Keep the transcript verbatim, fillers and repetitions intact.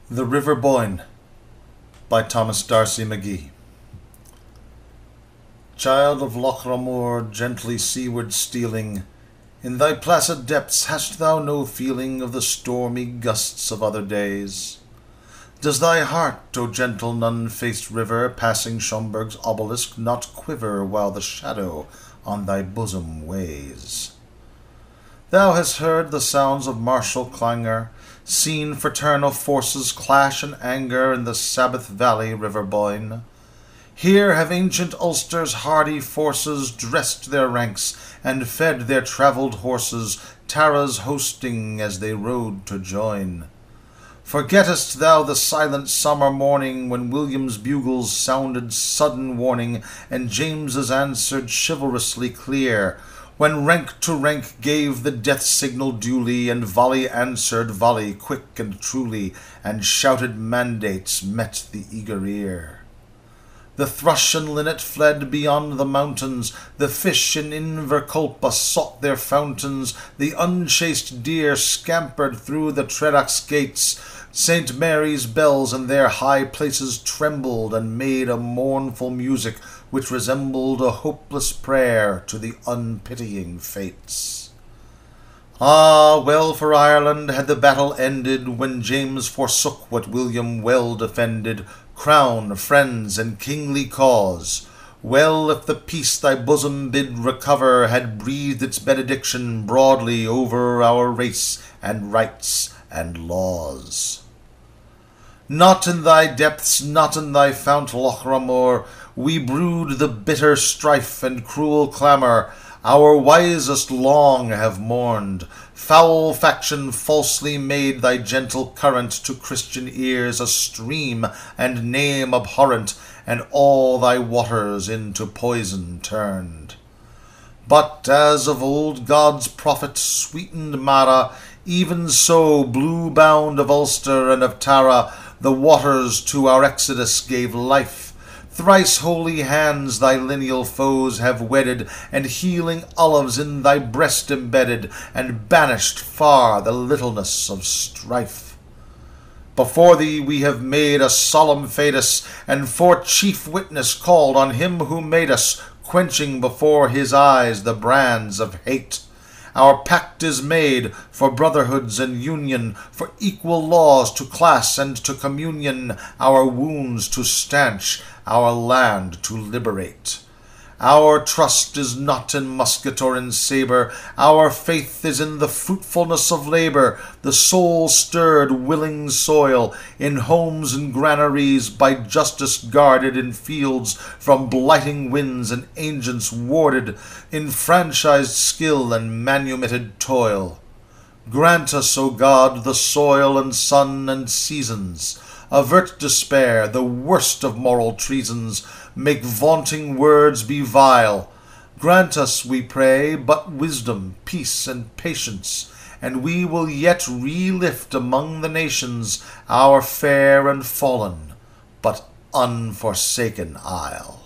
The River Boyne by Thomas D'Arcy McGee. Child of Lochramore, gently seaward stealing, in thy placid depths hast thou no feeling of the stormy gusts of other days? Does thy heart, O gentle nun-faced river, passing Schomberg's obelisk, not quiver while the shadow on thy bosom weighs? Thou hast heard the sounds of martial clangor, seen fraternal forces clash in anger in the Sabbath Valley, River Boyne. Here have ancient Ulster's hardy forces dressed their ranks and fed their travelled horses, Tara's hosting as they rode to join. Forgettest thou the silent summer morning when William's bugles sounded sudden warning and James's answered chivalrously clear, when rank to rank gave the death signal duly, and volley answered volley quick and truly, and shouted mandates met the eager ear? The thrush and linnet fled beyond the mountains, the fish in Inverculpa sought their fountains, the unchased deer scampered through the Tredach's gates, Saint Mary's bells in their high places trembled and made a mournful music which resembled a hopeless prayer to the unpitying fates. Ah, well for Ireland had the battle ended when James forsook what William well defended, crown, friends, and kingly cause. Well if the peace thy bosom bid recover had breathed its benediction broadly over our race and rights and laws. Not in thy depths, not in thy fount, Lochramore, we brood the bitter strife and cruel clamour. Our wisest long have mourned. Foul faction falsely made thy gentle current to Christian ears a stream and name abhorrent, and all thy waters into poison turned. But as of old God's prophet sweetened Mara, even so blue bound of Ulster and of Tara, the waters to our exodus gave life. Thrice holy hands thy lineal foes have wedded, and healing olives in thy breast embedded, and banished far the littleness of strife. Before thee we have made a solemn fetus, and for chief witness called on him who made us, quenching before his eyes the brands of hate. Our pact is made for brotherhoods and union, for equal laws to class and to communion, our wounds to stanch, our land to liberate. Our trust is not in musket or in sabre, our faith is in the fruitfulness of labour, the soul-stirred willing soil, in homes and granaries by justice guarded, in fields from blighting winds and agents warded, in franchised skill and manumitted toil. Grant us, O God, the soil and sun and seasons. Avert despair, the worst of moral treasons. Make vaunting words be vile. Grant us, we pray, but wisdom, peace, and patience, and we will yet re-lift among the nations our fair and fallen, but unforsaken isle.